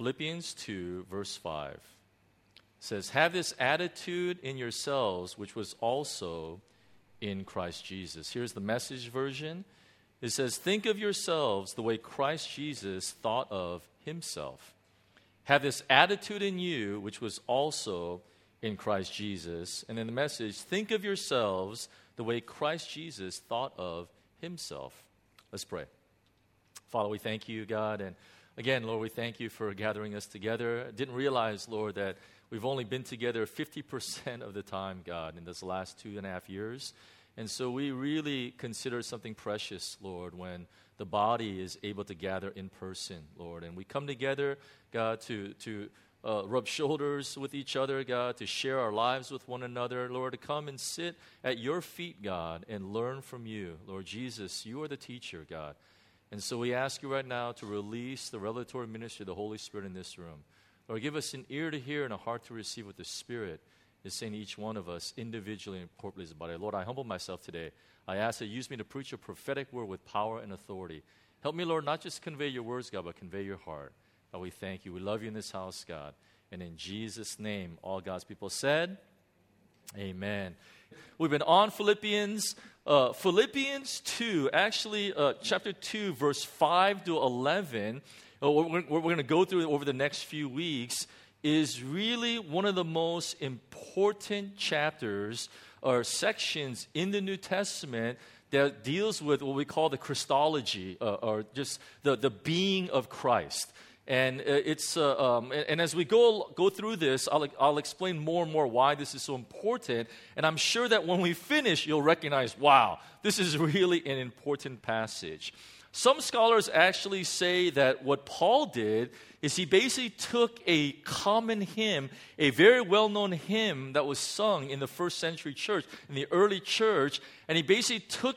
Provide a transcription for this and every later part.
Philippians 2, verse 5. It says, have this attitude in yourselves, which was also in Christ Jesus. Here's the Message version. It says, think of yourselves the way Christ Jesus thought of himself. Have this attitude in you, which was also in Christ Jesus. And in the Message, think of yourselves the way Christ Jesus thought of himself. Let's pray. Father, we thank you, God. And again, Lord, we thank you for gathering us together. I didn't realize, Lord, that we've only been together 50% of the time, God, in this last 2.5 years. And so we really consider something precious, Lord, when the body is able to gather in person, Lord. And we come together, God, to rub shoulders with each other, God, to share our lives with one another, Lord, to come and sit at your feet, God, and learn from you. Lord Jesus, you are the teacher, God. And so we ask you right now to release the revelatory ministry of the Holy Spirit in this room. Lord, give us an ear to hear and a heart to receive what the Spirit is saying to each one of us individually and corporately as a body. Lord, I humble myself today. I ask that you use me to preach a prophetic word with power and authority. Help me, Lord, not just convey your words, God, but convey your heart. God, we thank you. We love you in this house, God. And in Jesus' name, all God's people said, amen. We've been on Philippians. Philippians 2, actually chapter 2, verse 5 to 11, what we're going to go through over the next few weeks, is really one of the most important chapters or sections in the New Testament that deals with what we call the Christology, or just the being of Christ. And and as we go through this, I'll explain more and more why this is so important. And I'm sure that when we finish, you'll recognize, wow, this is really an important passage. Some scholars actually say that what Paul did is he basically took a common hymn, a very well-known hymn that was sung in the first century church, in the early church, and he basically took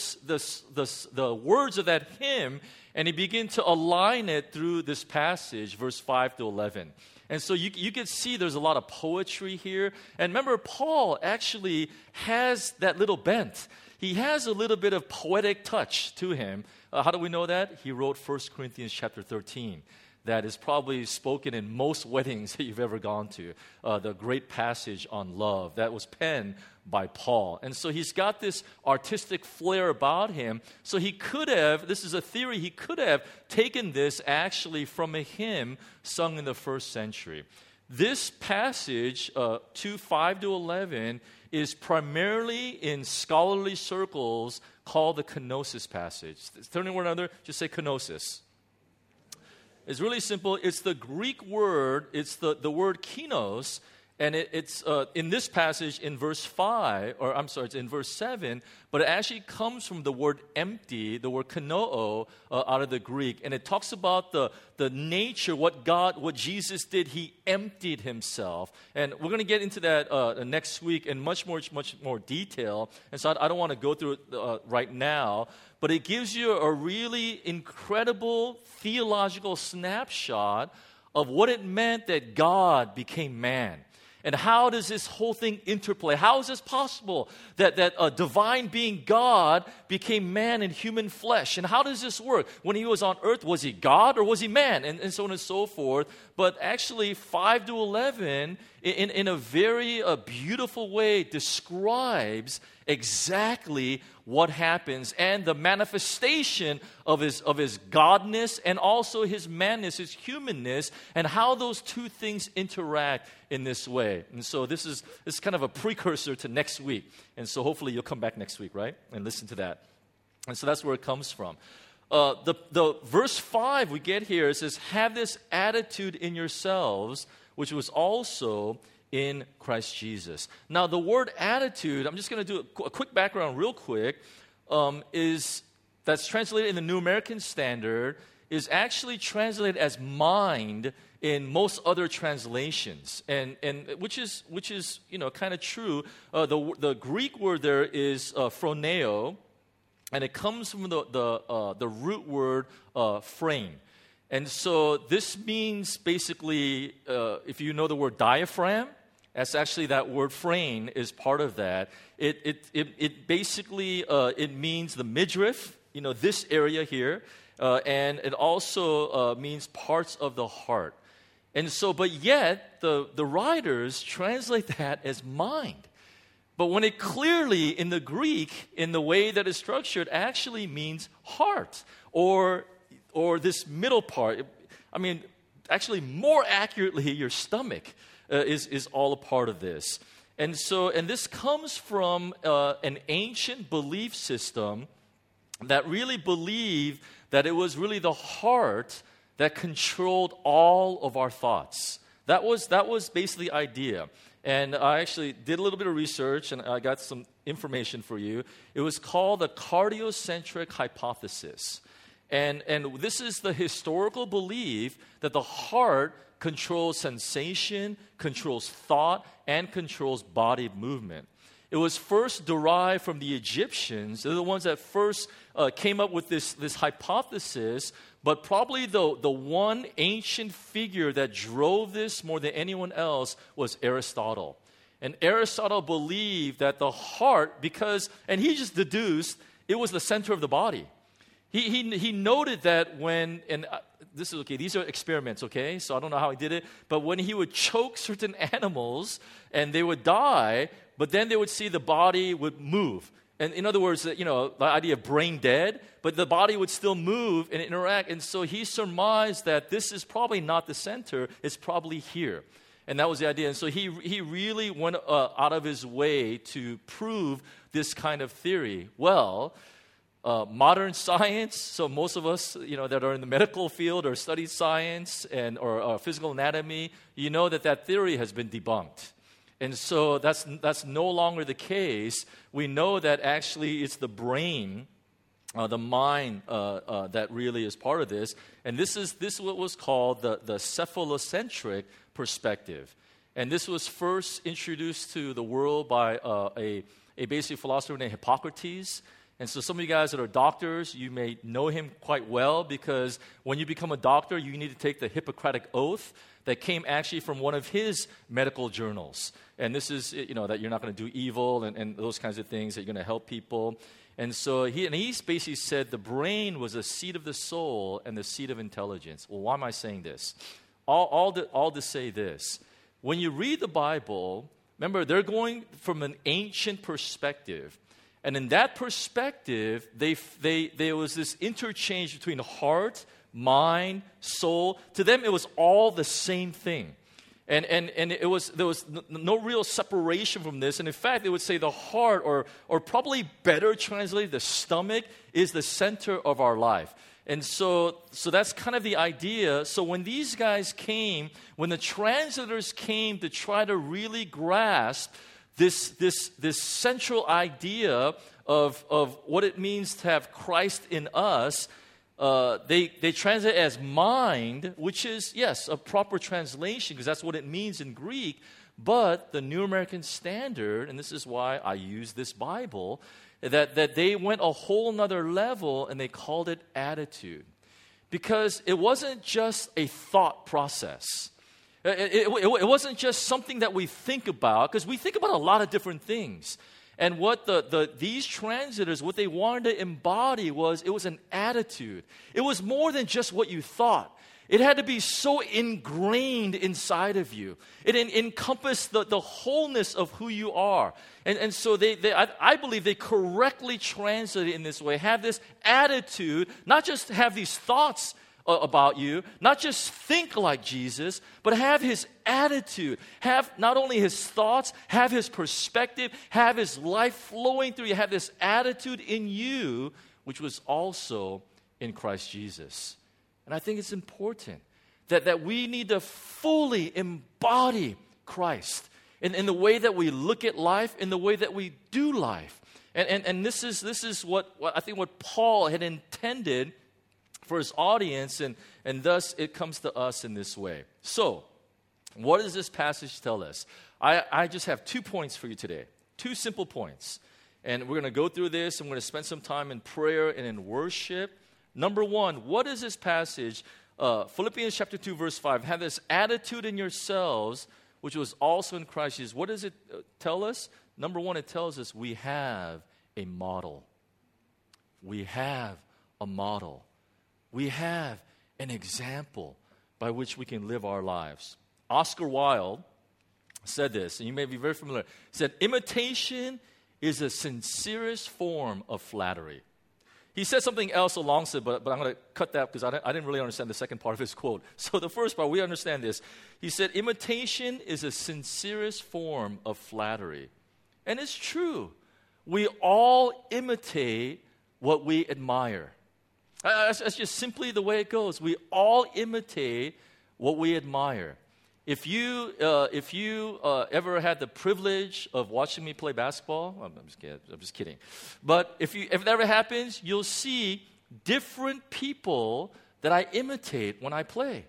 the words of that hymn and he began to align it through this passage, verse 5 to 11. And so you can see there's a lot of poetry here. And remember, Paul actually has that little bent. He has a little bit of poetic touch to him. How do we know that? He wrote 1 Corinthians chapter 13. That is probably spoken in most weddings that you've ever gone to. The great passage on love that was penned by Paul. And so he's got this artistic flair about him. So he could have, this is a theory, he could have taken this actually from a hymn sung in the first century. This passage, 2:5 to 11, is primarily in scholarly circles called the kenosis passage. Turn to one another, just say kenosis. It's really simple. It's the Greek word, it's the word kinos, and it's in this passage in verse 5, or I'm sorry, it's in verse 7, but it actually comes from the word empty, the word kanoo, out of the Greek. And it talks about the nature, what Jesus did, he emptied himself. And we're going to get into that next week in much more detail. And so I don't want to go through it right now. But it gives you a really incredible theological snapshot of what it meant that God became man. And how does this whole thing interplay? How is this possible that a divine being, God, became man in human flesh? And how does this work? When he was on earth, was he God or was he man? And so on and so forth. But actually, 5 to 11, in a very beautiful way, describes exactly what happens and the manifestation of his godness and also his manness, his humanness, and how those two things interact in this way. And so this is kind of a precursor to next week. And so hopefully you'll come back next week, right? And listen to that. And so that's where it comes from. The verse 5 we get here, it says, have this attitude in yourselves, which was also in Christ Jesus. Now, the word attitude, I'm just going to do a quick background real quick, that's translated in the New American Standard, is actually translated as mind in most other translations, and which is kind of true. The Greek word there is phroneo, and it comes from the root word frame. And so this means basically, if you know the word diaphragm, that's actually that word frame is part of that. It basically it means the midriff, this area here, and it also means parts of the heart. And so, but yet, the writers translate that as mind. But when it clearly, in the Greek, in the way that it's structured, actually means heart or this middle part. I mean, actually, more accurately, your stomach is all a part of this. And this comes from an ancient belief system that really believed that it was really the heart that controlled all of our thoughts. That was basically the idea. And I actually did a little bit of research, and I got some information for you. It was called the cardiocentric hypothesis. And this is the historical belief that the heart controls sensation, controls thought, and controls body movement. It was first derived from the Egyptians. They're the ones that first came up with this hypothesis, but probably the one ancient figure that drove this more than anyone else was Aristotle. And Aristotle believed that the heart, and he just deduced it was the center of the body. He noted that this is okay, these are experiments, okay? So I don't know how he did it, but when he would choke certain animals and they would die, but then they would see the body would move. And in other words, the idea of brain dead, but the body would still move and interact. And so he surmised that this is probably not the center, it's probably here. And that was the idea. And so he really went out of his way to prove this kind of theory. Well, modern science, so most of us, that are in the medical field or study science or physical anatomy, you know that theory has been debunked. And so that's no longer the case. We know that actually it's the brain, the mind, that really is part of this. And this is what was called the cephalocentric perspective. And this was first introduced to the world by a basic philosopher named Hippocrates. And so some of you guys that are doctors, you may know him quite well because when you become a doctor, you need to take the Hippocratic Oath that came actually from one of his medical journals. And this is, that you're not going to do evil and those kinds of things, that you're going to help people. And so he basically said the brain was the seat of the soul and the seat of intelligence. Well, why am I saying this? All to say this. When you read the Bible, remember, they're going from an ancient perspective. And in that perspective, there was this interchange between heart, mind, soul. To them, it was all the same thing. And there was no real separation from this. And in fact, they would say the heart, or probably better translated, the stomach, is the center of our life. And so that's kind of the idea. So when these guys came, when the translators came to try to really grasp this central idea of what it means to have Christ in us, they translate it as mind, which is, yes, a proper translation because that's what it means in Greek. But the New American Standard, and this is why I use this Bible, that they went a whole nother level and they called it attitude. Because it wasn't just a thought process. It wasn't just something that we think about, because we think about a lot of different things. And what these translators, what they wanted to embody it was an attitude. It was more than just what you thought. It had to be so ingrained inside of you. It encompassed the wholeness of who you are. And so I believe they correctly translated it in this way. Have this attitude, not just have these thoughts about you, not just think like Jesus, but have his attitude, have not only his thoughts, have his perspective, have his life flowing through you, have this attitude in you, which was also in Christ Jesus. And I think it's important that we need to fully embody Christ in the way that we look at life, in the way that we do life. And this is what I think what Paul had intended for his audience, and thus it comes to us in this way. So, what does this passage tell us? I just have 2 points for you today. 2 simple points. And we're going to go through this, and we're going to spend some time in prayer and in worship. Number 1, what is this passage? Philippians chapter 2, verse 5. Have this attitude in yourselves, which was also in Christ Jesus. What does it tell us? Number 1, it tells us we have a model. We have a model. We have an example. by which we can live our lives. Oscar Wilde said this, and you may be very familiar. He said, imitation is the sincerest form of flattery. He said something else alongside, but I'm going to cut that because I didn't really understand the second part of his quote. So the first part, we understand this. He said, imitation is the sincerest form of flattery. And it's true. We all imitate what we admire. That's just simply the way it goes. We all imitate what we admire. If you ever had the privilege of watching me play basketball, I'm just kidding. But if that ever happens, you'll see different people that I imitate when I play.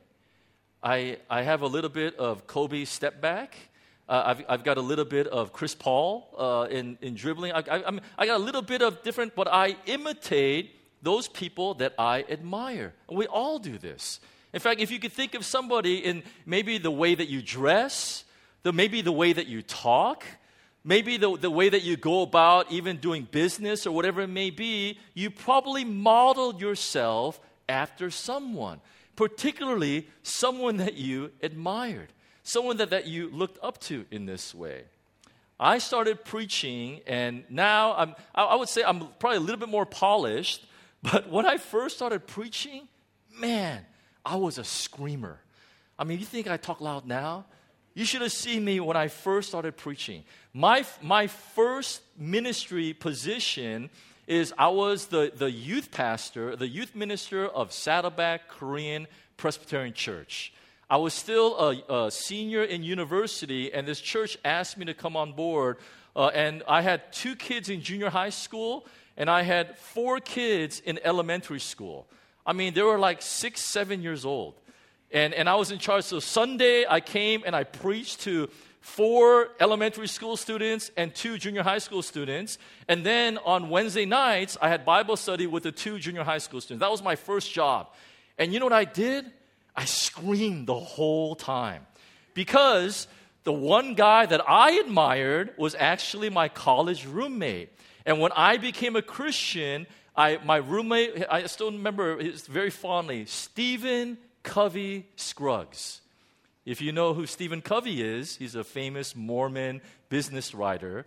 I have a little bit of Kobe step back. I've got a little bit of Chris Paul in dribbling. I got a little bit of different, but I imitate those people that I admire. And we all do this. In fact, if you could think of somebody in maybe the way that you dress, maybe the way that you talk, maybe the way that you go about even doing business or whatever it may be, you probably modeled yourself after someone, particularly someone that you admired, someone that you looked up to in this way. I started preaching, and now I would say I'm probably a little bit more polished, but when I first started preaching, man, I was a screamer. I mean, you think I talk loud now? You should have seen me when I first started preaching. My first ministry position is I was the youth pastor, the youth minister of Saddleback Korean Presbyterian Church. I was still a senior in university, and this church asked me to come on board. And I had 2 kids in junior high school, and I had 4 kids in elementary school. I mean, they were like 6, 7 years old. And I was in charge. So Sunday, I came and I preached to 4 elementary school students and 2 junior high school students. And then on Wednesday nights, I had Bible study with the 2 junior high school students. That was my first job. And you know what I did? I screamed the whole time. Because the one guy that I admired was actually my college roommate. And when I became a Christian, my roommate, I still remember it very fondly, Stephen Covey Scruggs. If you know who Stephen Covey is, he's a famous Mormon business writer.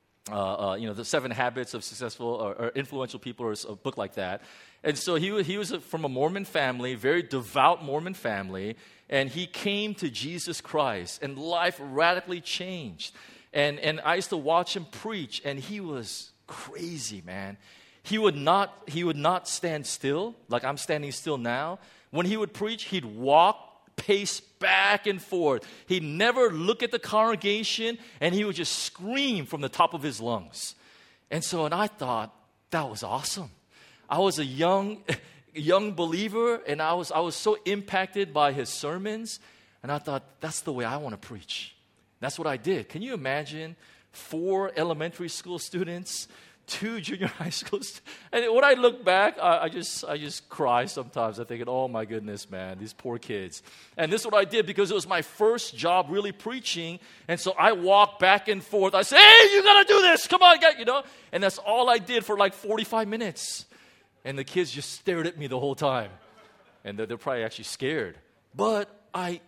The 7 Habits of Successful or Influential People, or a book like that. And so he was from a Mormon family, very devout Mormon family, and he came to Jesus Christ, and life radically changed. And I used to watch him preach, and he was crazy, man. He would not stand still, like I'm standing still now. When he would preach, he'd walk, pace back and forth. He'd never look at the congregation, and he would just scream from the top of his lungs. And I thought, that was awesome. I was a young believer, and I was so impacted by his sermons, and I thought, that's the way I want to preach. That's what I did. Can you imagine 4 elementary school students, 2 junior high school students? And when I look back, I just cry sometimes. I think, oh my goodness, man, these poor kids. And this is what I did because it was my first job really preaching. And so I walked back and forth. I said, hey, you got to do this. Come on, And that's all I did for like 45 minutes. And the kids just stared at me the whole time. And they're probably actually scared. But I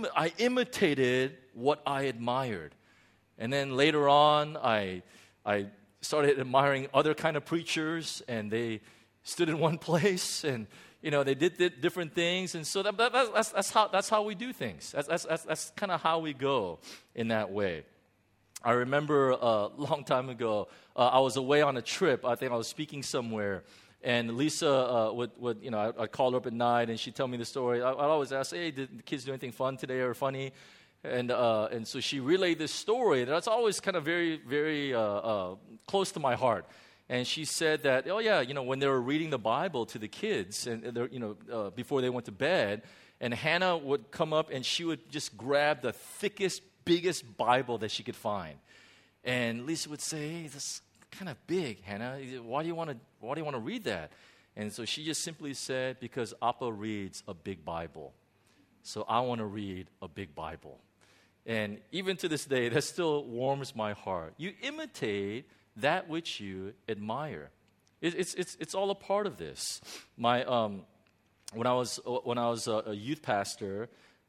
imitated what I admired. And then later on, I started admiring other kind of preachers, and they stood in one place, and they did different things, and so that's how we do things. That's kind of how we go in that way. I remember a long time ago, I was away on a trip. I think I was speaking somewhere, and Lisa I'd call her up at night, and she'd tell me the story. I'd always ask, hey, did the kids do anything fun today or funny? And so she relayed this story that's always kind of very, very close to my heart. And she said that, when they were reading the Bible to the kids, and before they went to bed, and Hannah would come up and she would just grab the thickest, biggest Bible that she could find. And Lisa would say, hey, this is kind of big, Hannah. Why do you want to read that? And so she just simply said, because Appa reads a big Bible. So I want to read a big Bible. And even to this day, that still warms my heart. You imitate that which you admire. It's all a part of this. My when I was a youth pastor,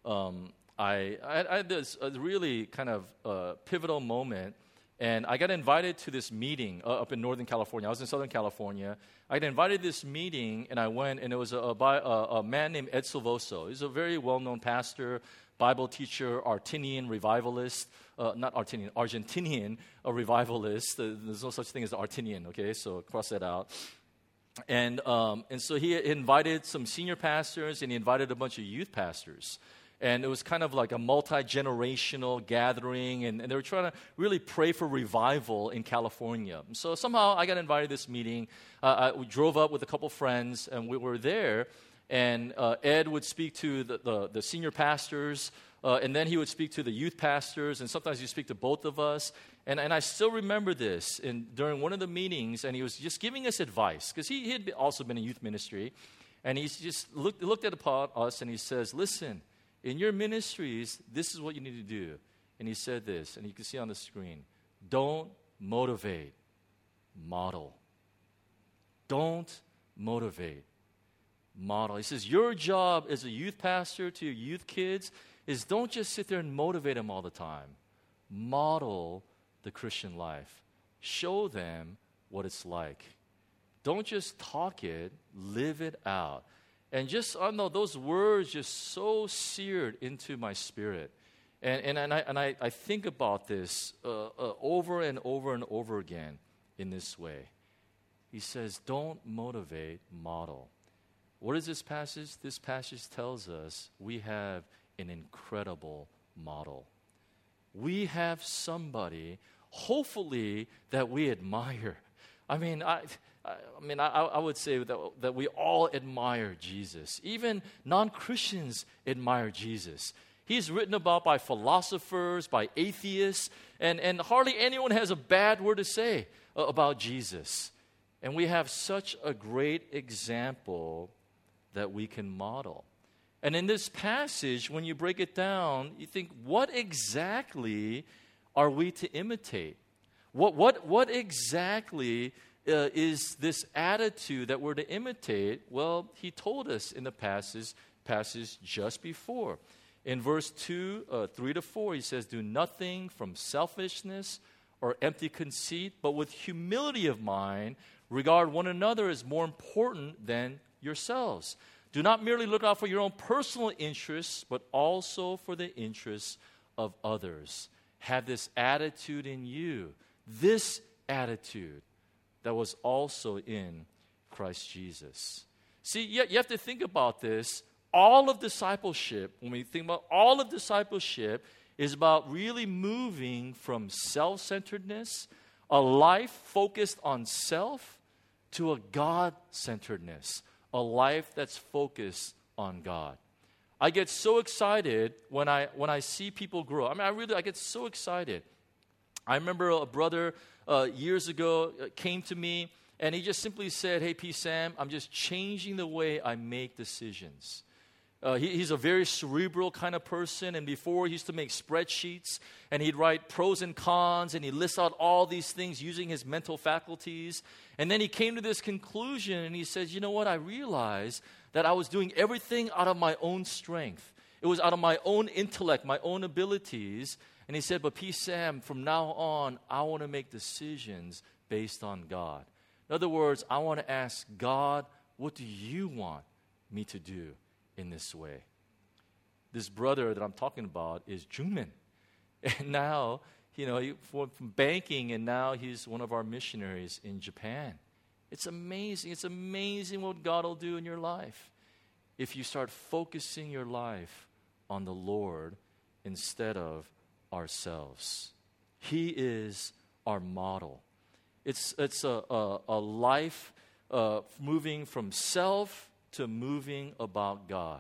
I had this really kind of pivotal moment, and I got invited to this meeting up in Northern California. I was in Southern California. I got invited to this meeting, and I went, and it was by a man named Ed Silvoso. He's a very well-known pastor, Bible teacher, Argentinian revivalist. Argentinian revivalist. There's no such thing as Argentinian, okay? So cross that out. And so he invited some senior pastors, and he invited a bunch of youth pastors. And it was kind of like a multi-generational gathering, and they were trying to really pray for revival in California. So somehow I got invited to this meeting. We drove up with a couple friends, and we were there. And Ed would speak to the senior pastors, and then he would speak to the youth pastors, and sometimes he'd speak to both of us. And I still remember this during one of the meetings, and he was just giving us advice, because he had also been in youth ministry. And he just looked at us, and he says, listen, in your ministries, this is what you need to do. And he said this, and you can see on the screen, don't motivate, model. Don't motivate, model. He says, your job as a youth pastor to your youth kids is don't just sit there and motivate them all the time. Model the Christian life. Show them what it's like. Don't just talk it, live it out. And just, I don't know, those words just so seared into my spirit. And I think about this over and over and over again in this way. He says, don't motivate, model. What is this passage? This passage tells us we have an incredible model. We have somebody, hopefully, that we admire. I would say that we all admire Jesus. Even non-Christians admire Jesus. He's written about by philosophers, by atheists, and hardly anyone has a bad word to say about Jesus. And we have such a great example that we can model. And in this passage, when you break it down, you think, what exactly are we to imitate? What exactly is this attitude that we're to imitate? Well, he told us in the passage just before. In verse 3-4, he says, do nothing from selfishness or empty conceit, but with humility of mind, regard one another as more important than yourselves. Do not merely look out for your own personal interests, but also for the interests of others. Have this attitude in you, this attitude that was also in Christ Jesus. See, you have to think about this. All of discipleship, when we think about all of discipleship, is about really moving from self-centeredness, a life focused on self, to a God-centeredness, a life that's focused on God. I get so excited when I see people grow. I get so excited. I remember a brother years ago came to me, and he just simply said, hey, P. Sam, I'm just changing the way I make decisions. He's a very cerebral kind of person, and before he used to make spreadsheets, and he'd write pros and cons, and he'd list out all these things using his mental faculties. And then he came to this conclusion, and he says, you know what, I realized that I was doing everything out of my own strength. It was out of my own intellect, my own abilities. And he said, but P. Sam, from now on, I want to make decisions based on God. In other words, I want to ask God, what do you want me to do in this way? This brother that I'm talking about is Junmin. And now, he from banking, and now he's one of our missionaries in Japan. It's amazing. It's amazing what God will do in your life if you start focusing your life on the Lord instead of ourselves. He is our model. It's a life moving from self to moving about God.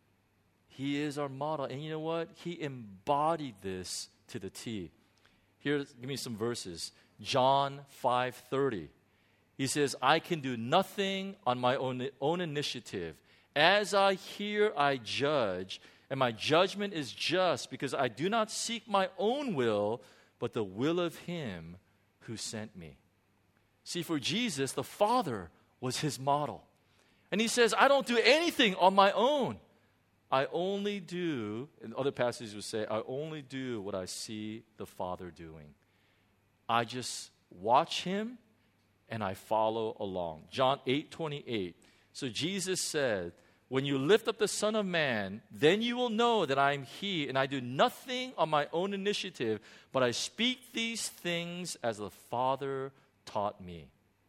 He is our model. And you know what? He embodied this to the T. Here, give me some verses. John 5:30. He says, I can do nothing on my own initiative. As I hear, I judge, and my judgment is just, because I do not seek my own will, but the will of him who sent me. See, for Jesus, the Father was his model. And he says, I don't do anything on my own. I only do, and other passages would say, I only do what I see the Father doing. I just watch him and I follow along. John 8:28. So Jesus said, when you lift up the Son of Man, then you will know that I am he, and I do nothing on my own initiative, but I speak these things as the Father taught me.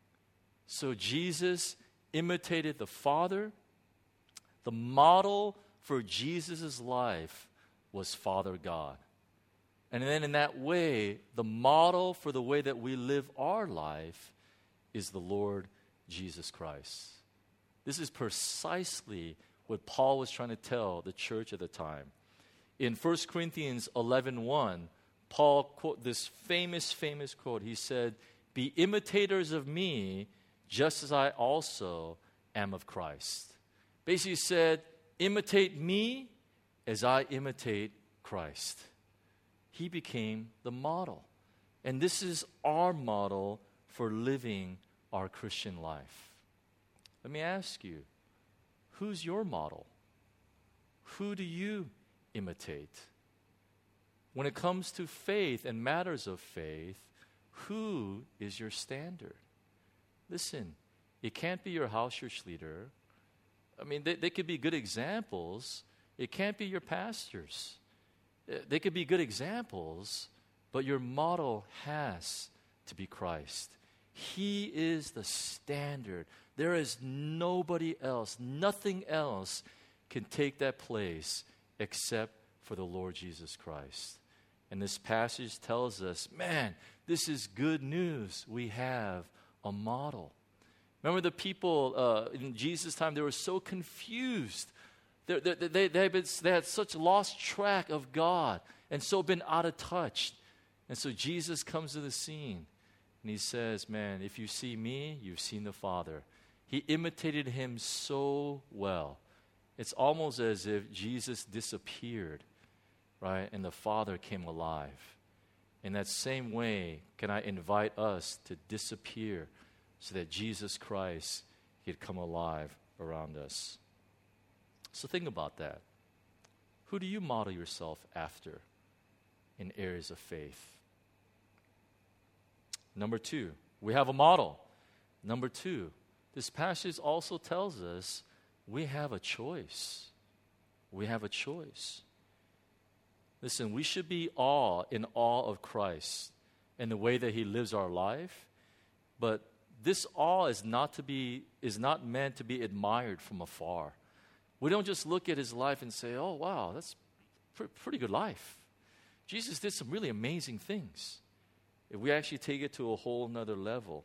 So Jesus imitated the Father. The model for Jesus' life was Father God. And then in that way, the model for the way that we live our life is the Lord Jesus Christ. This is precisely what Paul was trying to tell the church at the time. In 1 Corinthians 11:1, Paul quote this famous quote. He said, "Be imitators of me, just as I also am of Christ." Basically said, imitate me as I imitate Christ. He became the model. And this is our model for living our Christian life. Let me ask you, who's your model? Who do you imitate? When it comes to faith and matters of faith, who is your standard? Listen, it can't be your house church leader. I mean, they could be good examples. It can't be your pastors. They could be good examples, but your model has to be Christ. He is the standard. There is nobody else, nothing else can take that place except for the Lord Jesus Christ. And this passage tells us, man, this is good news. We have a model. Remember the people in Jesus' time, they were so confused. They had such lost track of God and so been out of touch. And so Jesus comes to the scene and he says, man, if you see me, you've seen the Father. He imitated him so well. It's almost as if Jesus disappeared, right? And the Father came alive. In that same way, can I invite us to disappear so that Jesus Christ could come alive around us? So think about that. Who do you model yourself after in areas of faith? Number 2, we have a model. Number 2, this passage also tells us we have a choice. We have a choice. Listen, we should be in awe of Christ and the way that he lives our life, but this awe is not meant to be admired from afar. We don't just look at his life and say, oh, wow, that's pretty good life. Jesus did some really amazing things. If we actually take it to a whole nother level,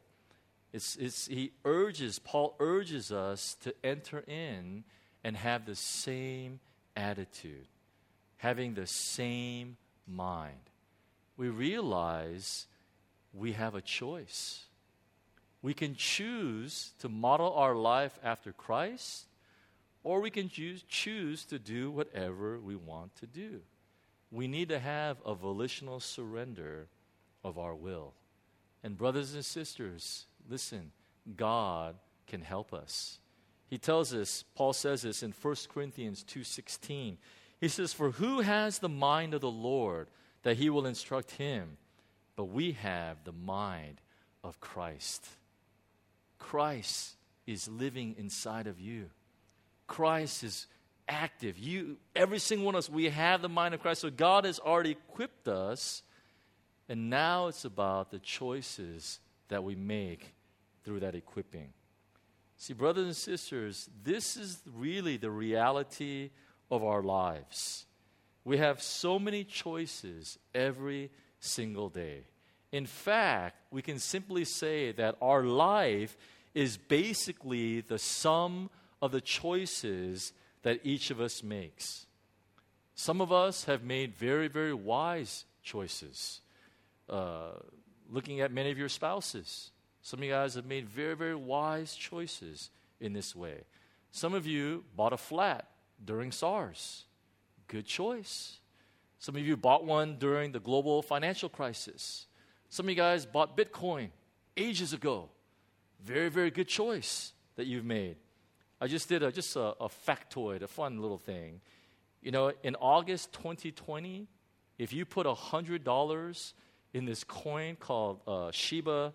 Paul urges us to enter in and have the same attitude, having the same mind. We realize we have a choice. We can choose to model our life after Christ, or we can choose to do whatever we want to do. We need to have a volitional surrender of our will. And brothers and sisters, listen, God can help us. He tells us, Paul says this in 1 Corinthians 2:16. He says, "For who has the mind of the Lord that he will instruct him? But we have the mind of Christ." Christ is living inside of you. Christ is active. Every single one of us, we have the mind of Christ. So God has already equipped us. And now it's about the choices that we make through that equipping. See, brothers and sisters, this is really the reality of our lives. We have so many choices every single day. In fact, we can simply say that our life is basically the sum of the choices that each of us makes. Some of us have made very, very wise choices. Looking at many of your spouses, some of you guys have made very, very wise choices in this way. Some of you bought a flat during SARS. Good choice. Some of you bought one during the global financial crisis. Some of you guys bought Bitcoin ages ago. Very, very good choice that you've made. I just did a factoid, a fun little thing. You know, in August 2020, if you put $100 in this coin called Shiba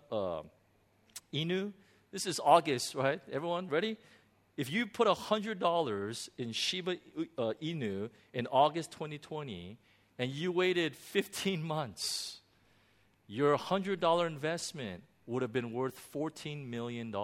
Inu, this is August, right? Everyone ready? If you put $100 in Shiba Inu in August 2020 and you waited 15 months, your $100 investment would have been worth $14 million,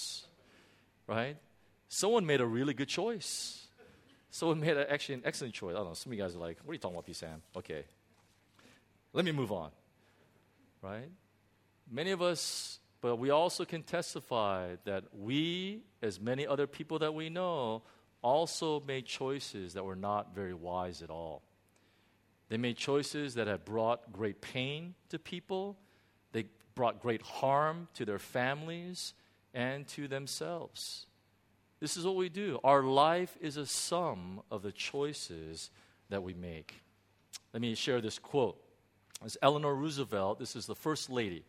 right? Someone made a really good choice. Someone made actually an excellent choice. I don't know, some of you guys are like, what are you talking about, P. Sam? Okay. Let me move on, right? Many of us, but we also can testify that we, as many other people that we know, also made choices that were not very wise at all. They made choices that had brought great pain to people. They brought great harm to their families and to themselves. This is what we do. Our life is a sum of the choices that we make. Let me share this quote. It's Eleanor Roosevelt. This is the First Lady,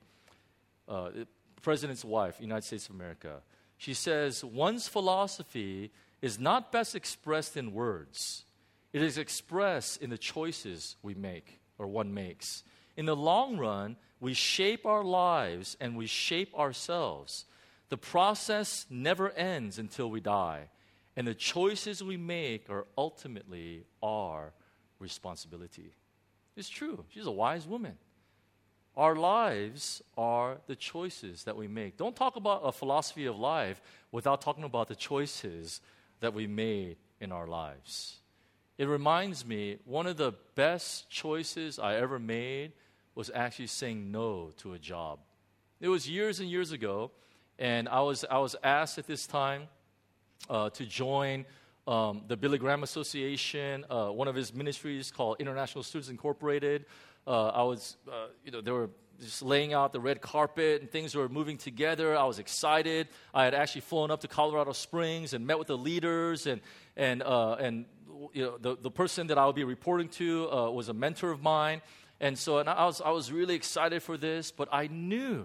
President's wife, United States of America. She says, one's philosophy is not best expressed in words. It is expressed in the choices we make, or one makes. In the long run, we shape our lives and we shape ourselves. The process never ends until we die. And the choices we make are ultimately our responsibility. It's true. She's a wise woman. Our lives are the choices that we make. Don't talk about a philosophy of life without talking about the choices that we made in our lives. It reminds me, one of the best choices I ever made was actually saying no to a job. It was years and years ago, and I was asked at this time to join the Billy Graham Association, one of his ministries called International Students Incorporated. They were just laying out the red carpet and things were moving together. I was excited. I had actually flown up to Colorado Springs and met with the leaders, and the person that I would be reporting to was a mentor of mine, and I was really excited for this. But I knew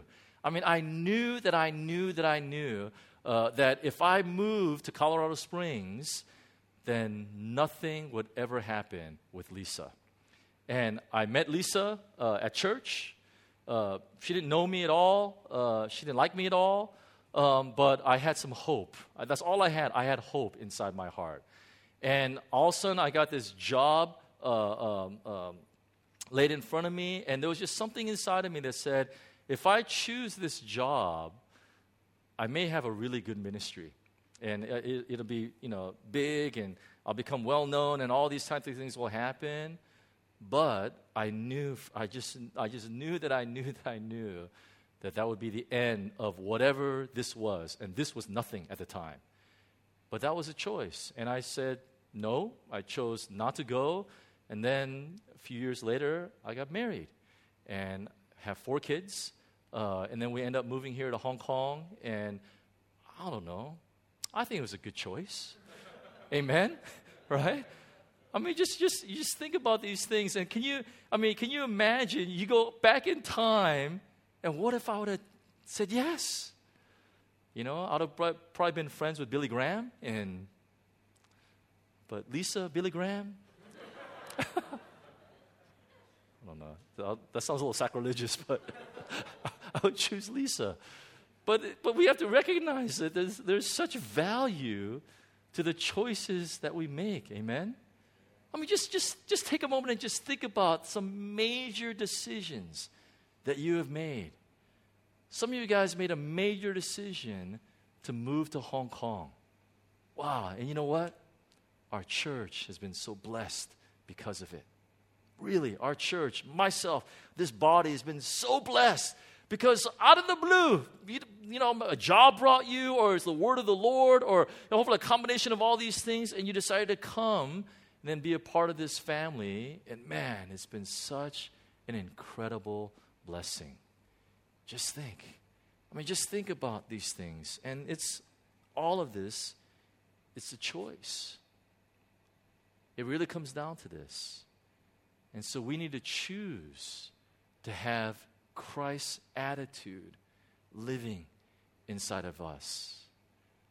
that if I moved to Colorado Springs, then nothing would ever happen with Lisa. And I met Lisa at church. She didn't know me at all. She didn't like me at all. But I had some hope. That's all I had. I had hope inside my heart. And all of a sudden, I got this job laid in front of me. And there was just something inside of me that said, if I choose this job, I may have a really good ministry. And it'll be, big, and I'll become well known, and all these types of things will happen. But I just knew that would be the end of whatever this was, and this was nothing at the time. But that was a choice, and I said no. I chose not to go, and then a few years later, I got married, and have 4 kids, and then we end up moving here to Hong Kong, and I don't know. I think it was a good choice. Amen? Right? I mean, you just think about these things, and can you imagine, you go back in time, and what if I would have said yes? I'd have probably been friends with Billy Graham, but Lisa, Billy Graham? I don't know. That sounds a little sacrilegious, but I would choose Lisa. But we have to recognize that there's such value to the choices that we make. Amen? I mean, just take a moment and just think about some major decisions that you have made. Some of you guys made a major decision to move to Hong Kong. Wow, and you know what? Our church has been so blessed because of it. Really, our church, myself, this body has been so blessed because out of the blue, a job brought you, or it's the word of the Lord, or hopefully a combination of all these things, and you decided to come and then be a part of this family. And man, it's been such an incredible blessing. Just think about these things. And it's all of this, it's a choice. It really comes down to this. And so we need to choose to have Christ's attitude living inside of us.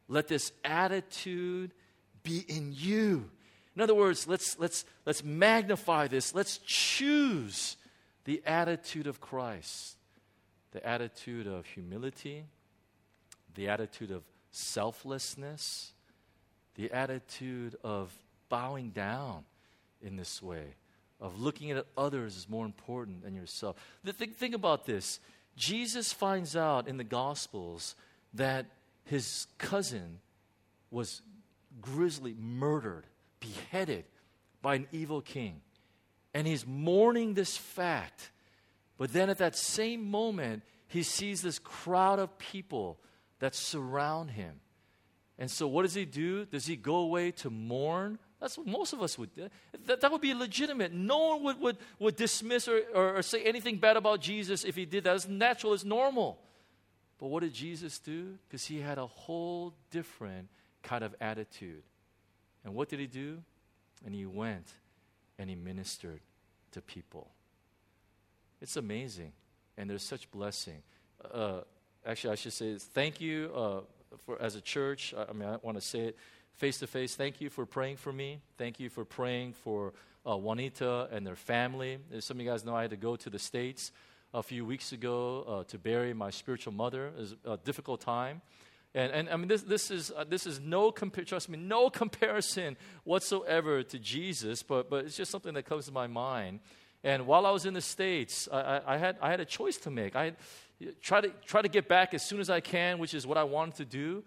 let this attitude be in you. In other words, let's magnify this. Let's choose the attitude of Christ, the attitude of humility, the attitude of selflessness, the attitude of bowing down in this way, of looking at others as more important than yourself. Think about this. Jesus finds out in the Gospels that his cousin was grisly murdered, beheaded by an evil king. And he's mourning this fact. But then at that same moment, he sees this crowd of people that surround him. And so what does he do? Does he go away to mourn? That's what most of us would do. That would be legitimate. No one would dismiss or say anything bad about Jesus if he did that. It's natural, it's normal. But what did Jesus do? Because he had a whole different kind of attitude. And what did he do? And he went and he ministered to people. It's amazing. And there's such blessing. Actually, I should say thank you for as a church. I want to say it face to face. Thank you for praying for me. Thank you for praying for Juanita and their family. As some of you guys know, I had to go to the States a few weeks ago to bury my spiritual mother. It was a difficult time. And I mean, this is no trust me, no comparison whatsoever to Jesus, but it's just something that comes to my mind. And while I was in the States, I had a choice to make. I try to get back as soon as I can, which is what I wanted to do,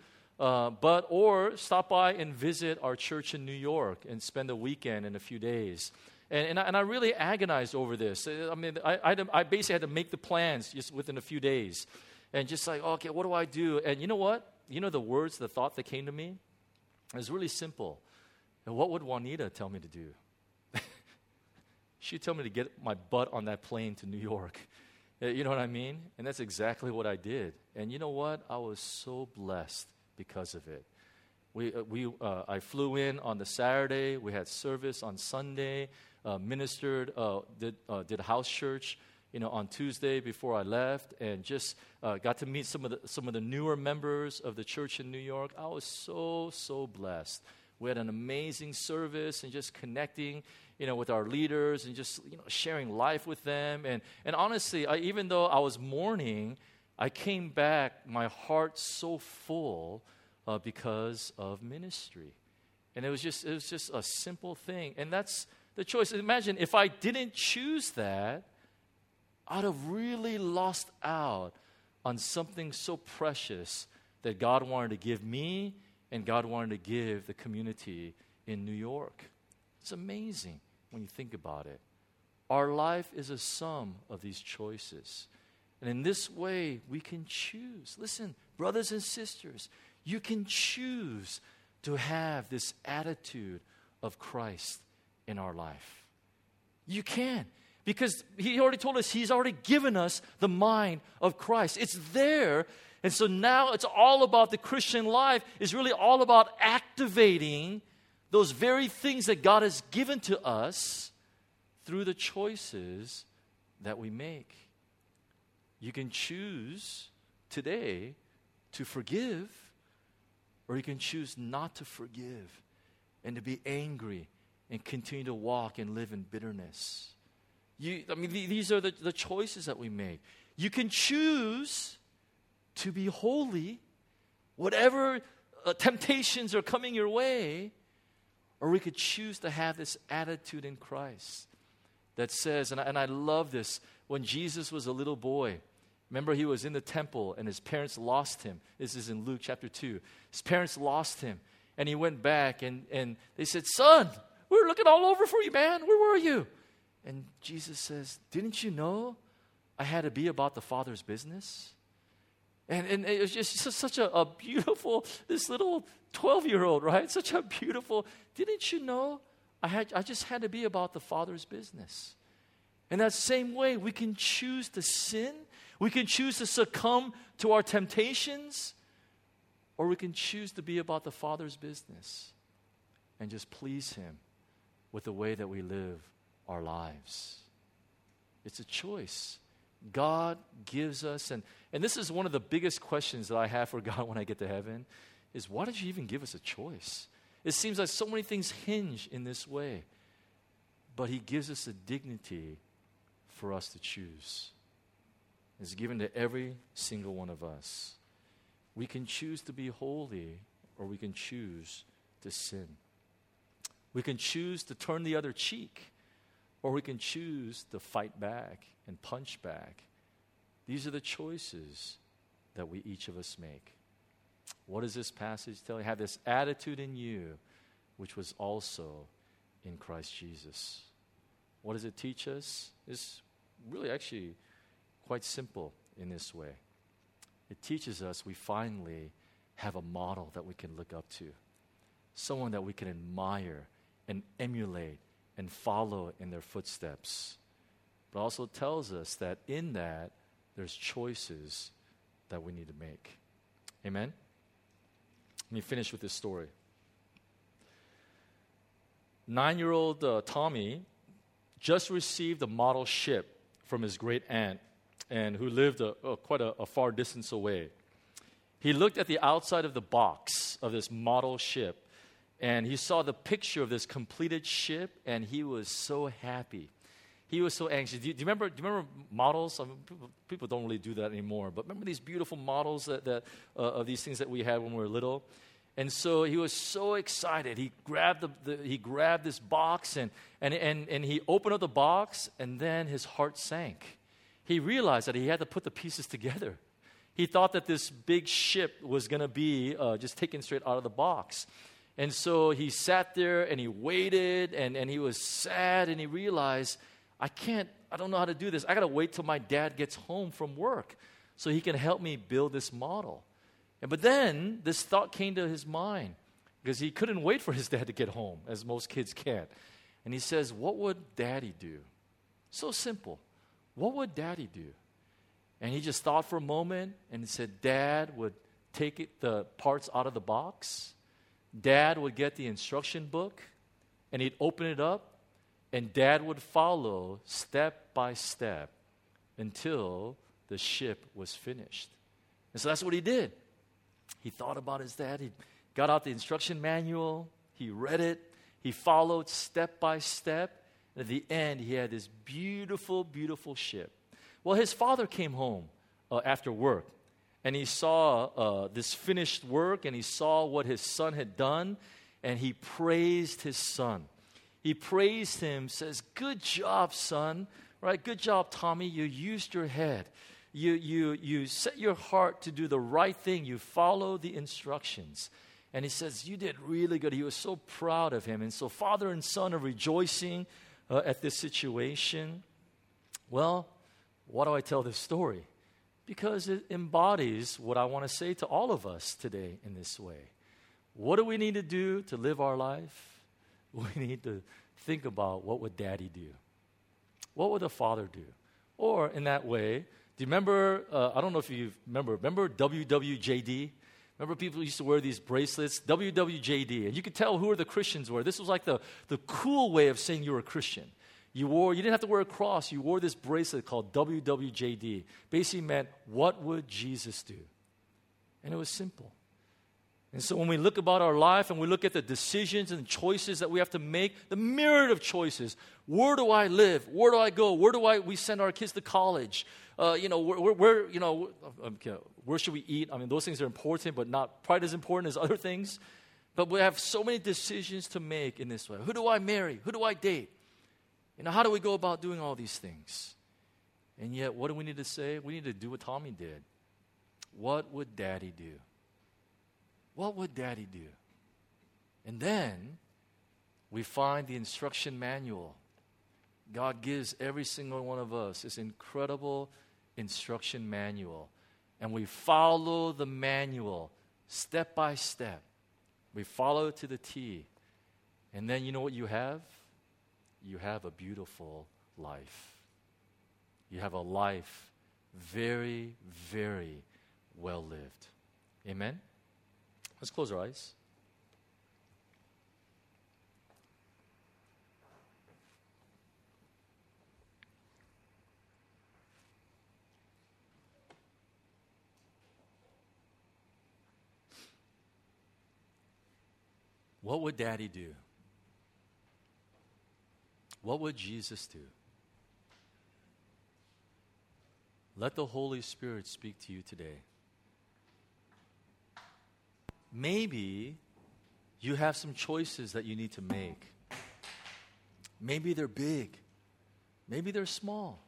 or stop by and visit our church in New York and spend a weekend in a few days. And I really agonized over this. I mean, I basically had to make the plans just within a few days. And just like, okay, what do I do? And you know what? You know the thought that came to me? It was really simple. And what would Juanita tell me to do? She'd tell me to get my butt on that plane to New York. You know what I mean? And that's exactly what I did. And you know what? I was so blessed because of it. I flew in on the Saturday. We had service on Sunday. Ministered, did house church, on Tuesday before I left, and just got to meet some of the newer members of the church in New York. I was so blessed. We had an amazing service and just connecting, with our leaders and just sharing life with them. And honestly, even though I was mourning, I came back my heart so full because of ministry, and it was just a simple thing, and that's the choice. Imagine if I didn't choose that, I'd have really lost out on something so precious that God wanted to give me and God wanted to give the community in New York. It's amazing when you think about it. Our life is a sum of these choices. And in this way, we can choose. Listen, brothers and sisters, you can choose to have this attitude of Christ in our life. You can. Because he already told us, he's already given us the mind of Christ. It's there. And so now it's all about the Christian life. It's really all about activating those very things that God has given to us through the choices that we make. You can choose today to forgive, or you can choose not to forgive and to be angry and continue to walk and live in bitterness. These are the choices that we make. You can choose to be holy, whatever temptations are coming your way, or we could choose to have this attitude in Christ that says, and I love this, when Jesus was a little boy, remember he was in the temple and his parents lost him. This is in Luke chapter 2. His parents lost him, and he went back and they said, "Son, we were looking all over for you, man. Where were you?" And Jesus says, "Didn't you know I had to be about the Father's business?" And it was just such a beautiful, this little 12-year-old, right? Such a beautiful, didn't you know I just had to be about the Father's business? In that same way, we can choose to sin. We can choose to succumb to our temptations. Or we can choose to be about the Father's business and just please Him with the way that we live our lives. It's a choice. God gives us, and this is one of the biggest questions that I have for God when I get to heaven, is why did you even give us a choice? It seems like so many things hinge in this way. But he gives us a dignity for us to choose. It's given to every single one of us. We can choose to be holy, or we can choose to sin. We can choose to turn the other cheek, or we can choose to fight back and punch back. These are the choices that we each of us make. What does this passage tell you? Have this attitude in you, which was also in Christ Jesus. What does it teach us? It's really actually quite simple in this way. It teaches us we finally have a model that we can look up to, someone that we can admire and emulate and follow in their footsteps. But also tells us that in that, there's choices that we need to make. Amen? Let me finish with this story. 9-year-old Tommy just received a model ship from his great aunt, and who lived quite a far distance away. He looked at the outside of the box of this model ship, and he saw the picture of this completed ship, and he was so happy. He was so anxious. Do you remember models? I mean, people don't really do that anymore, but remember these beautiful models of these things that we had when we were little? And so he was so excited. He grabbed this box and he opened up the box, and then his heart sank. He realized that he had to put the pieces together. He thought that this big ship was going to be just taken straight out of the box. And so he sat there and he waited and he was sad, and he realized, I don't know how to do this. I got to wait till my dad gets home from work so he can help me build this model. But then this thought came to his mind, because he couldn't wait for his dad to get home, as most kids can't. And he says, what would Daddy do? So simple. What would Daddy do? And he just thought for a moment, and he said, Dad would take the parts out of the box. Dad would get the instruction book, and he'd open it up, and Dad would follow step by step until the ship was finished. And so that's what he did. He thought about his dad. He got out the instruction manual. He read it. He followed step by step. And at the end, he had this beautiful, beautiful ship. Well, his father came home after work, and he saw this finished work, and he saw what his son had done, and he praised his son. He praised him, says, good job, son. Right? Good job, Tommy. You used your head. You set your heart to do the right thing. You follow the instructions. And he says, you did really good. He was so proud of him. And so father and son are rejoicing at this situation. Well, why do I tell this story? Because it embodies what I want to say to all of us today in this way. What do we need to do to live our life? We need to think about, what would Daddy do? What would the father do? Or in that way, do you remember, I don't know if you remember WWJD? Remember people used to wear these bracelets? WWJD. And you could tell who the Christians were. This was like the cool way of saying you were a Christian. You didn't have to wear a cross. You wore this bracelet called WWJD. Basically meant, what would Jesus do? And it was simple. And so when we look about our life and we look at the decisions and choices that we have to make, the myriad of choices, where do I live? Where do I go? We send our kids to college? Where should we eat? I mean, those things are important, but not quite as important as other things. But we have so many decisions to make in this way. Who do I marry? Who do I date? How do we go about doing all these things? And yet, what do we need to say? We need to do what Tommy did. What would Daddy do? What would Daddy do? And then we find the instruction manual. God gives every single one of us this incredible instruction manual. And we follow the manual step by step. We follow it to the T. And then you know what you have? You have a beautiful life. You have a life very, very well lived. Amen? Let's close our eyes. What would Daddy do? What would Jesus do? Let the Holy Spirit speak to you today. Maybe you have some choices that you need to make. Maybe they're big. Maybe they're small.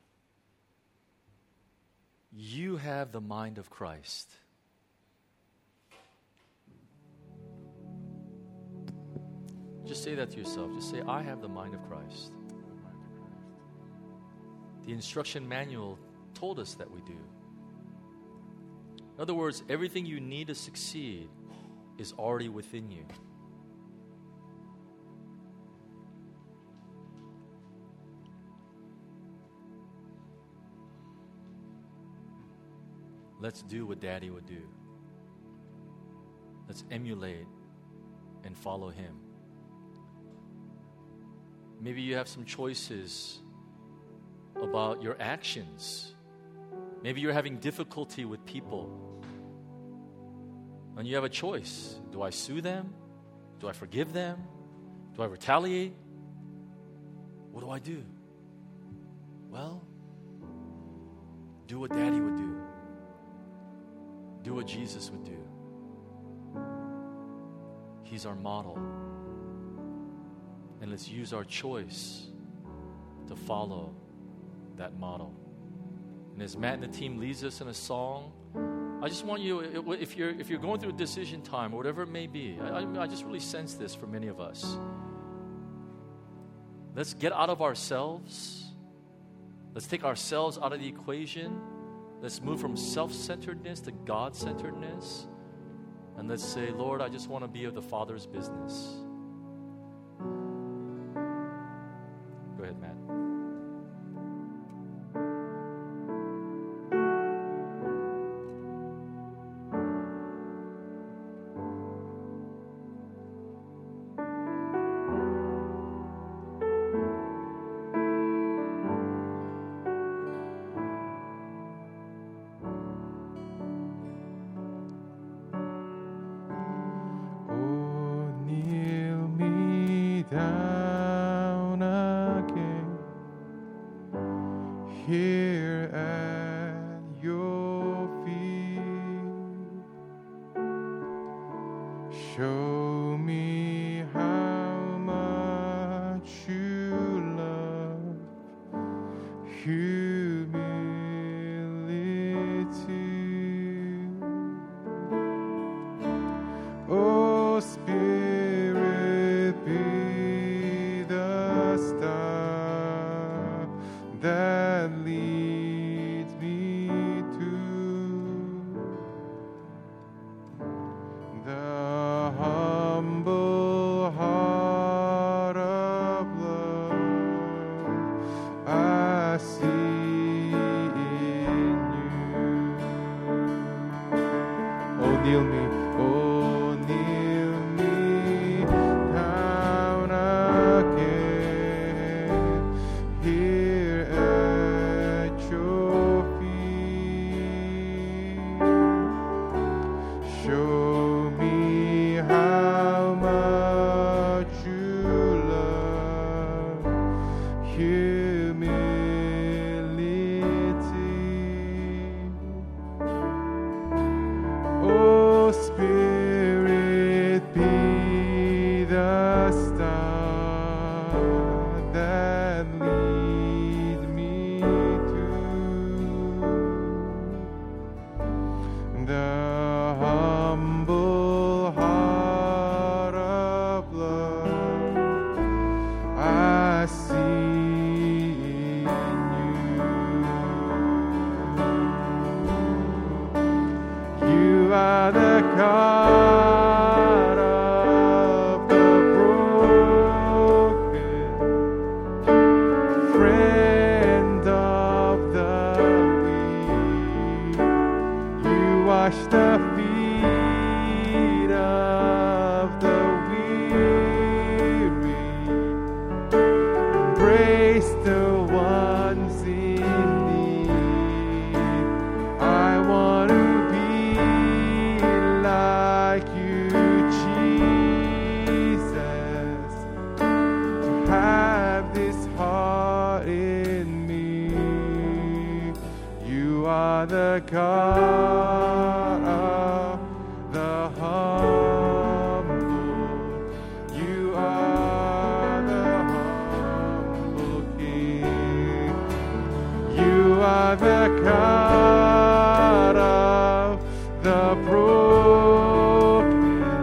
You have the mind of Christ. Just say that to yourself. Just say, I have the mind of Christ. The instruction manual told us that we do. In other words, everything you need to succeed is already within you. Let's do what Daddy would do. Let's emulate and follow Him. Maybe you have some choices about your actions. Maybe you're having difficulty with people. And you have a choice. Do I sue them? Do I forgive them? Do I retaliate? What do I do? Well, do what Daddy would do. Do what Jesus would do. He's our model. And let's use our choice to follow that model. And as Matt and the team leads us in a song, I just want you, if you're going through a decision time or whatever it may be, I just really sense this for many of us. Let's get out of ourselves. Let's take ourselves out of the equation. Let's move from self-centeredness to God-centeredness. And let's say, Lord, I just want to be of the Father's business. Go ahead, Matt. Down again here at your feet. Show me how much you love humility. Oh, Spirit, be the star that leads me to the humble heart of love I see in you. Oh, kneel me, oh, kneel me down again here at your feet. Show me how much you love humility. Oh, Spirit, be the star that leads me to the humble heart of love I see in you. You are the God of the broken, friend of the weak. You wash the feet of the weary, embrace the ones in need. I want to be like are the God of the humble. You are the humble King. You are the God of the broken,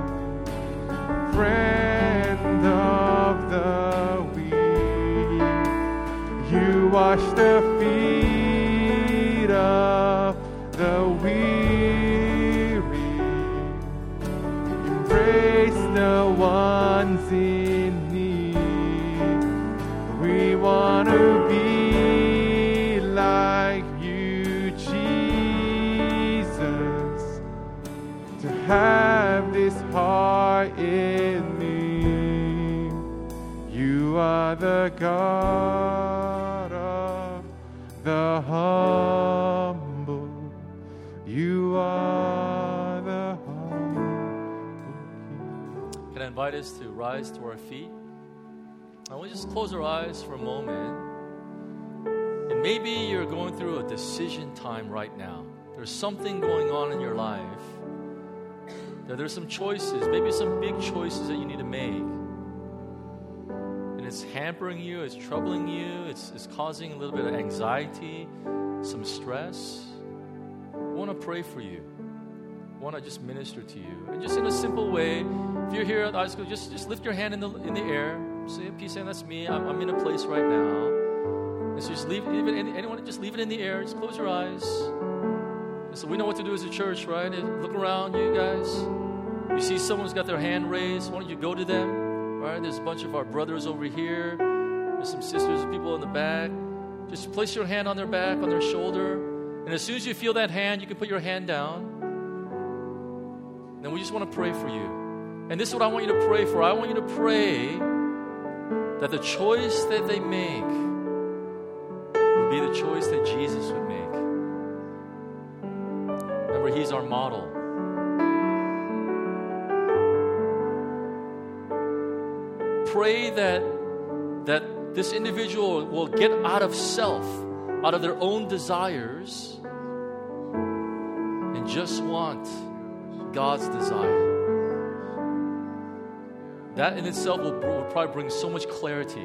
friend of the weak. You wash the feet of the weary, embrace the ones in need. We want to be like you, Jesus, to have this heart in me. You are the God of the humble. You are the humble King. Can I invite us to rise to our feet? I want to just close our eyes for a moment. And maybe you're going through a decision time right now. There's something going on in your life. That there's some choices, maybe some big choices that you need to make. And it's hampering you, it's troubling you, it's causing a little bit of anxiety, some stress. I want to pray for you. I want to just minister to you. And just in a simple way, if you're here at high school, just lift your hand in the air. Say, peace, and that's me. I'm in a place right now. And so just leave it, anyone, just leave it in the air. Just close your eyes. And so we know what to do as a church, right? Look around, you guys. You see someone's got their hand raised. Why don't you go to them? Right? There's a bunch of our brothers over here. There's some sisters and people in the back. Just place your hand on their back, on their shoulder. And as soon as you feel that hand, you can put your hand down. Then we just want to pray for you. And this is what I want you to pray for. I want you to pray that the choice that they make would be the choice that Jesus would make. Remember, He's our model. Pray that this individual will get out of self, out of their own desires, and just want God's desire. That in itself will probably bring so much clarity.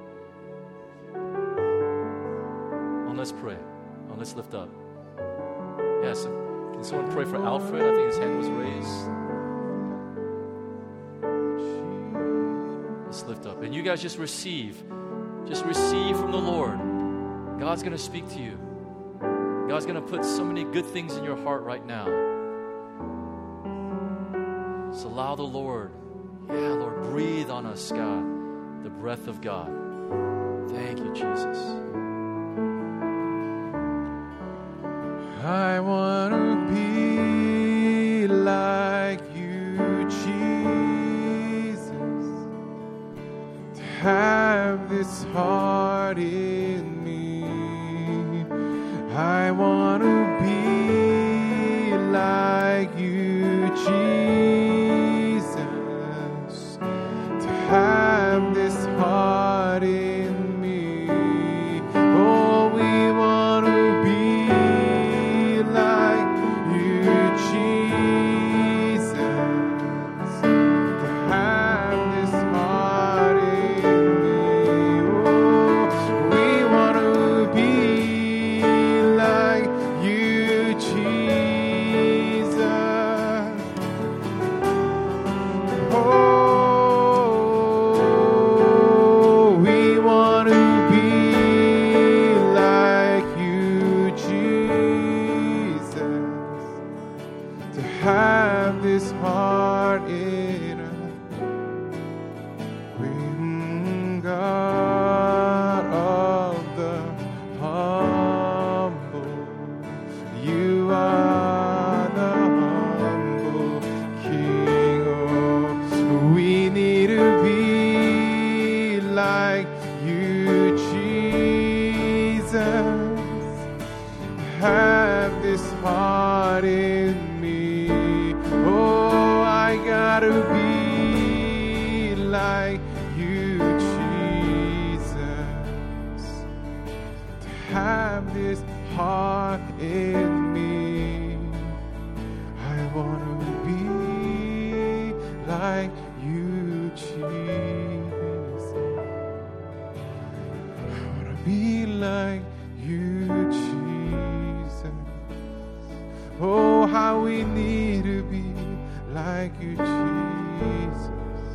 Oh, let's pray. Oh, let's lift up. Yes, can someone pray for Alfred? I think his hand was raised. Let's lift up. And you guys just receive from the Lord. God's going to speak to you. God's going to put so many good things in your heart right now. So allow the Lord, Lord, breathe on us, God, the breath of God. Thank you, Jesus. I want to be like you, Jesus, to have this heart in me. I want to be like you, Jesus, to have this heart in me. Oh, we want to be like you, Jesus, to have this heart in me. Oh, we want to be like you, Jesus. Oh, we want to be like you, Jesus, to have this heart in us. When God of the humble, you are the humble King. Oh, we need to be like you, Jesus. Have this heart in me. Oh, I gotta be like you, Jesus, to have this heart in me. I want to be like you, Jesus. I want to be like you, Jesus. Oh, how we need to be like you, Jesus.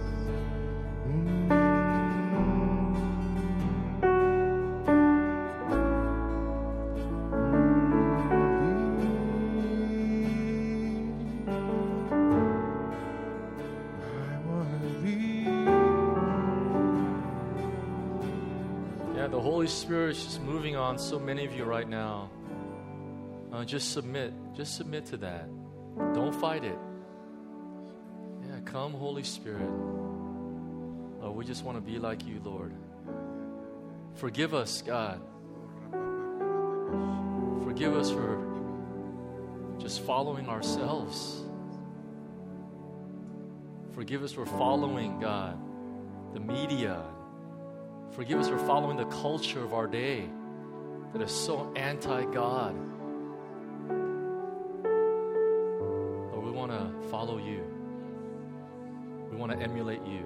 The Holy Spirit is just moving on so many of you right now. Just submit to that. Don't fight it. Yeah, come, Holy Spirit. Oh, we just want to be like you, Lord. Forgive us, God. Forgive us for just following ourselves. Forgive us for following, God, the media. Forgive us for following the culture of our day that is so anti-God. Lord, we want to follow you. We want to emulate you.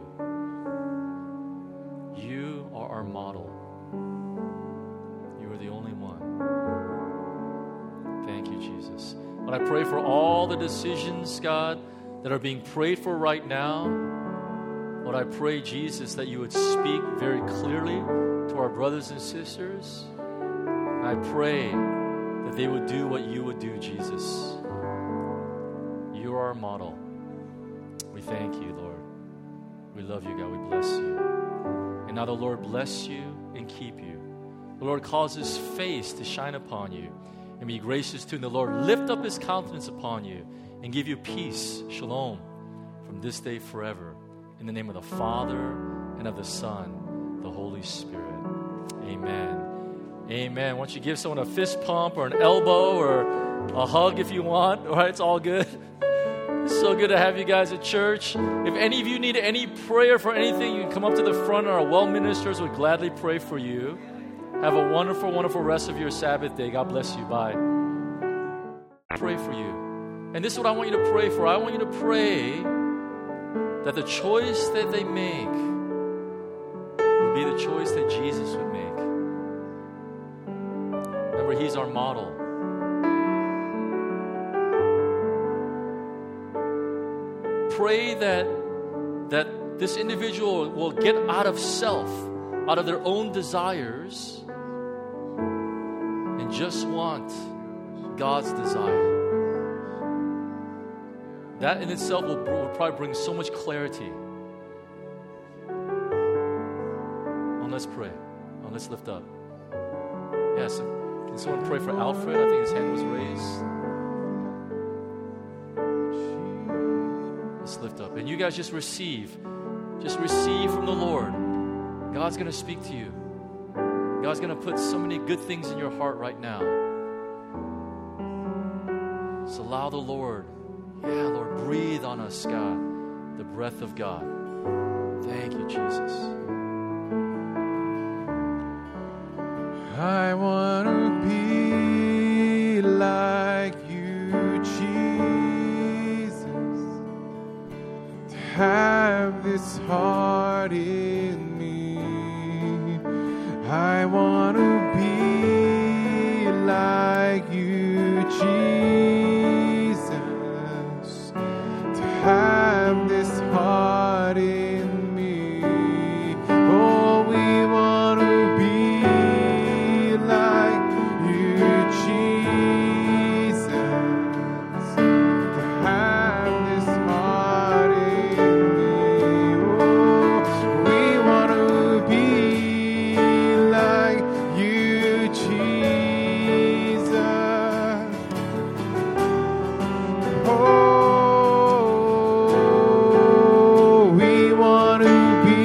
You are our model. You are the only one. Thank you, Jesus. But I pray for all the decisions, God, that are being prayed for right now. Lord, I pray, Jesus, that you would speak very clearly to our brothers and sisters. And I pray that they would do what you would do, Jesus. You are our model. We thank you, Lord. We love you, God. We bless you. And now the Lord bless you and keep you. The Lord cause his face to shine upon you and be gracious to you. And the Lord lift up his countenance upon you and give you peace, shalom, from this day forever. In the name of the Father, and of the Son, the Holy Spirit. Amen. Amen. Why don't you give someone a fist pump or an elbow or a hug if you want. All right, it's all good. It's so good to have you guys at church. If any of you need any prayer for anything, you can come up to the front, and our well ministers would gladly pray for you. Have a wonderful, wonderful rest of your Sabbath day. God bless you. Bye. Pray for you. And this is what I want you to pray for. I want you to pray that the choice that they make would be the choice that Jesus would make. Remember, he's our model. Pray that this individual will get out of self, out of their own desires, and just want God's desire. That in itself will probably bring so much clarity. Let's pray. Let's lift up. Yes, can someone pray for Alfred? I think his hand was raised. Let's lift up. And you guys just receive. Just receive from the Lord. God's going to speak to you. God's going to put so many good things in your heart right now. So allow the Lord, Lord, breathe on us, God, the breath of God. Thank you, Jesus. I want to be like you, Jesus, to have this heart in me. I want to be like you, Jesus, to have this heart in me. Oh, we want to be like you, Jesus, to have this heart in me. Oh, we want to be like you, Jesus. Oh, we want to be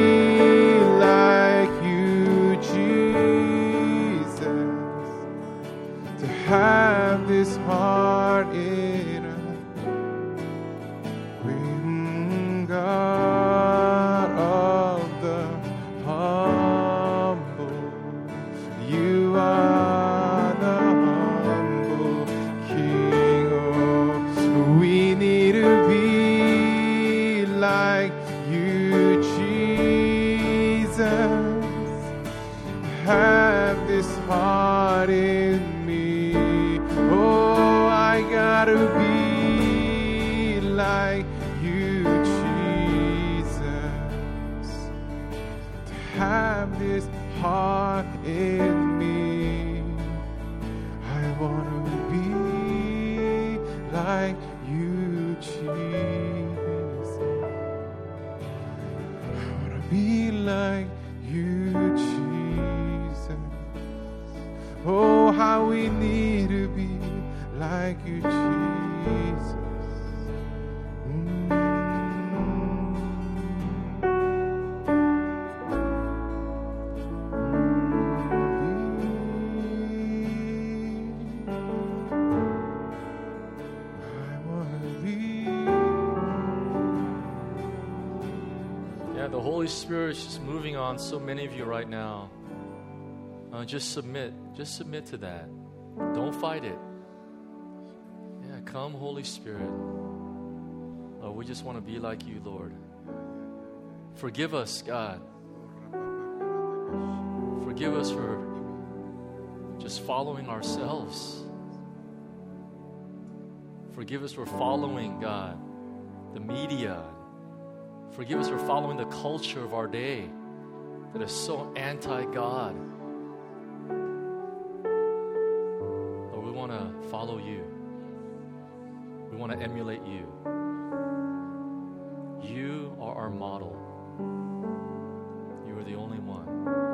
like you, Jesus, to have this heart in us. When God of the humble, you are the have this heart in me. Oh, I gotta be like you, Jesus, to have this heart in me. I wanna be like you, Jesus. I wanna be like you, Jesus. Oh, how we need to be like you, Jesus. The Holy Spirit is just moving on so many of you right now. Just submit to that. Don't fight it. Yeah, come, Holy Spirit. Lord, we just want to be like you, Lord. Forgive us, God. Forgive us for just following ourselves. Forgive us for following, God, the media. Forgive us for following the culture of our day that is so anti-God. Lord, we want to follow you. We want to emulate you. You are our model. You are the only one.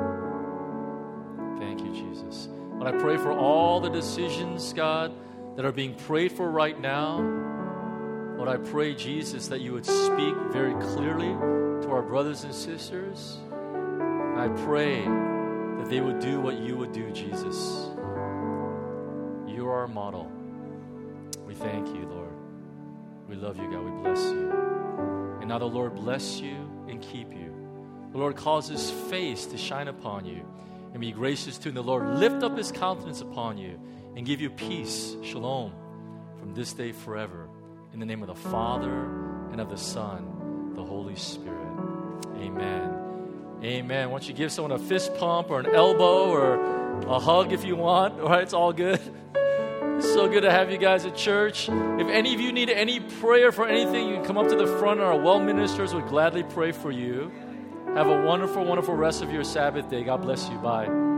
Thank you, Jesus. Lord, I pray for all the decisions, God, that are being prayed for right now. Lord, I pray, Jesus, that you would speak very clearly to our brothers and sisters. And I pray that they would do what you would do, Jesus. You are our model. We thank you, Lord. We love you, God. We bless you. And now the Lord bless you and keep you. The Lord cause his face to shine upon you and be gracious to you. And the Lord lift up his countenance upon you and give you peace, shalom, from this day forever. In the name of the Father, and of the Son, the Holy Spirit. Amen. Amen. Why don't you give someone a fist pump or an elbow or a hug if you want. All right, it's all good. It's so good to have you guys at church. If any of you need any prayer for anything, you can come up to the front, and our well ministers would gladly pray for you. Have a wonderful, wonderful rest of your Sabbath day. God bless you. Bye.